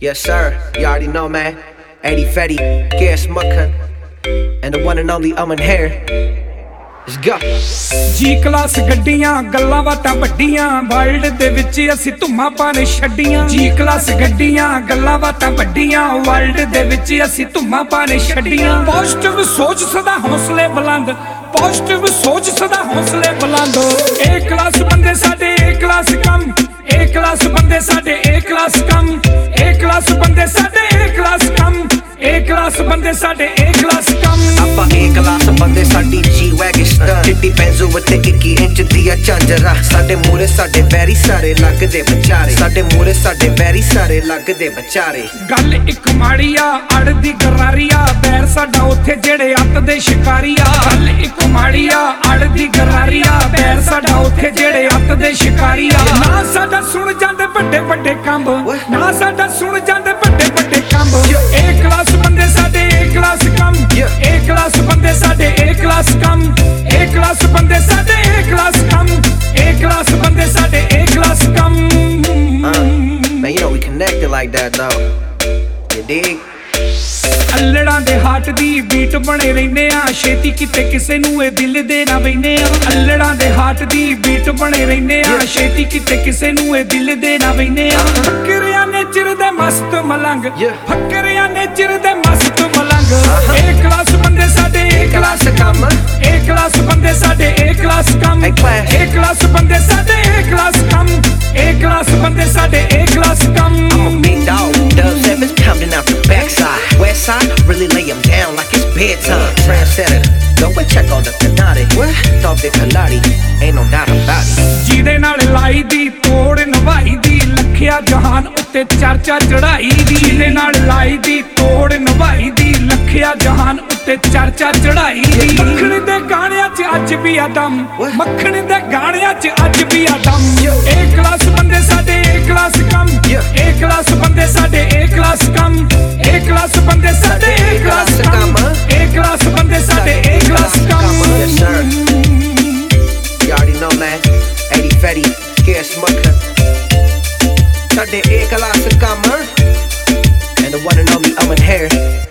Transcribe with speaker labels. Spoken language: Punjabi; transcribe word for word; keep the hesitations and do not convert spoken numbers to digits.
Speaker 1: Yes sir, you already know man. Eddie Fetty, Gas Mukhan, and the one and only Aman Hair. Let's go.
Speaker 2: G class गड्डियां गल्लां बातां वड्डियां वर्ल्ड दे विच असीं धुम्मां पाने छड्डियां जी क्लास गड्डियां गल्लां बातां वड्डियां वर्ल्ड दे विच असीं धुम्मां पाने छड्डियां पॉजिटिव सोच सदा हौसले बुलंद पॉजिटिव सोच सदा हौसले बुलंद ए क्लास बंदे साडे ए क्लास कम ए क्लास बंदे साडे ए क्लास कम ए क्लास बंदे साडे ए क्लास कम ए क्लास बंदे साडे ए क्लास कम
Speaker 1: ਆਪਾਂ A ਕਲਾਸ ਬੰਦੇ ਸਾਡੀ G wagon ਸਟਰ ਚਿੱਟੀ ਪੈਂਜ਼ੂ ਉੱਤੇ ਇੱਕੀ ਇੰਚ ਦੀ ਆ ਝਾਂਜਰਾ ਸਾਡੇ ਮੂਰੇ ਸਾਡੇ ਵੈਰੀ ਸਾਰੇ ਲੱਗਦੇ ਵਿਚਾਰੇ ਸਾਡੇ ਮੂਰੇ ਸਾਡੇ ਵੈਰੀ ਸਾਰੇ ਲੱਗਦੇ ਵਿਚਾਰੇ
Speaker 2: ਗੱਲ ਇੱਕ ਮਾੜੀ ਆ ਅੜਦੀ ਗਰਾਰੀ ਆ ਬੈਰ ਸਾਡਾ ਉੱਥੇ ਜਿਹੜੇ ਅੱਤ ਦੇ ਸ਼ਿਕਾਰੀ ਆ ਗੱਲ ਇੱਕ ਮਾੜੀ ਆ ਅੜਦੀ ਗਰਾਰੀ ਆ ਬੈਰ ਸਾਡਾ ਉੱਥੇ ਜਿਹੜੇ ਅੱਤ ਦੇ ਸ਼ਿਕਾਰੀ ਆ ਨਾ ਸਾਡਾ ਸੁਣ ਜਾਂਦੇ ਵੱਡੇ ਵੱਡੇ ਕੰਬ ਨਾ ਸਾਡਾ ਸੁਣ ਜਾਂਦੇ ਵੱਡੇ ਵੱਡੇ ਕੰਬ ਏ ਕਲਾਸ ਬੰਦੇ ਸਾਡੇ A class come A class ਬੰਦੇ ਸਾਡੇ A class come A class ਬੰਦੇ ਸਾਡੇ A class come A class ਬੰਦੇ ਸਾਡੇ ਏ ਕਲਾਸ ਕਮ
Speaker 1: Man, you know we connected like that though. You dig?
Speaker 2: ਅਲੜਾਂ ਦੇ ਹਾਰਟ ਦੀ ਬੀਟ ਬਣੇ ਰਹਿੰਦੇ ਆ ਛੇਤੀ ਕਿਤੇ ਕਿਸੇ ਨੂੰ ਇਹ ਦਿਲ ਦੇ ਨਾ ਵੈਨੇ ਆ ਅਲੜਾਂ ਦੇ ਹਾਰਟ ਦੀ ਬੀਟ ਬਣੇ ਰਹਿੰਦੇ ਆ ਛੇਤੀ ਕਿਤੇ ਕਿਸੇ ਨੂੰ ਇਹ ਦਿਲ ਦੇ ਨਾ ਵੈਨੇ ਆ ਫੱਕਰਿਆਂ ਨੇ ਚਿਰ ਦੇ ਮਸਤ ਮਲੰਗ ਫੱਕਰਿਆਂ ਨੇ ਚਿਰ ਦੇ ਮਸਤ ਮਲੰਗ ਏ ਕਲਾਸ ਬੰਦੇ ਸਾਡੇ A class come A class ਬੰਦੇ ਸਾਡੇ A class come A class ਬੰਦੇ ਸਾਡੇ A class come A class ਬੰਦੇ ਸਾਡੇ ਏ ਕਲਾਸ ਕਮ
Speaker 1: I'm a big dog, dub sevens pounding out the backside. West side, really lay him down like it's bedtime. Trendsetter, go and check on the Canati. What? Thought the Kaladi, ain't no doubt about it.
Speaker 2: ਜਿਹਦੇ ਨਾਲ ਲਾਈ ਦੀ ਤੋੜ ਨਵਾਈ ਦੀ ਲੱਖਿਆ ਜਹਾਨ ਉੱਤੇ ਚਰਚਾ ਚੜਾਈ ਦੀ ਜਿਹਦੇ ਨਾਲ ਲਾਈ ਦੀ ਤੋੜ ਨਵਾਈ ਦੀ ਲੱਖਿਆ ਜਹਾਨ ਉੱਤੇ ਚਰਚਾ ਚੜਾਈ ਦੀ ਮੱਖਣ ਦੇ ਗਾਣਿਆਂ 'ਚ ਅੱਜ ਵੀ ਆ ਦਮ ਮੱਖਣ ਦੇ ਗਾਣਿਆਂ 'ਚ ਅੱਜ ਵੀ ਆ ਦਮ ਏ ਕਲਾਸ ਬੰਦੇ ਸਾਡੇ A class come A class ਬੰਦੇ ਸਾਡੇ A class come A class ਬੰਦੇ ਸਾਡੇ A class come A class ਬੰਦੇ ਸਾਡੇ ਏ ਕਲਾਸ ਕਮ
Speaker 1: Yes sir. You already know man. Eddie Fetty, Gas Mukhan, ਸਾਡੇ A ਕਲਾਸ ਕੰਮ and the one and only Aman Hair.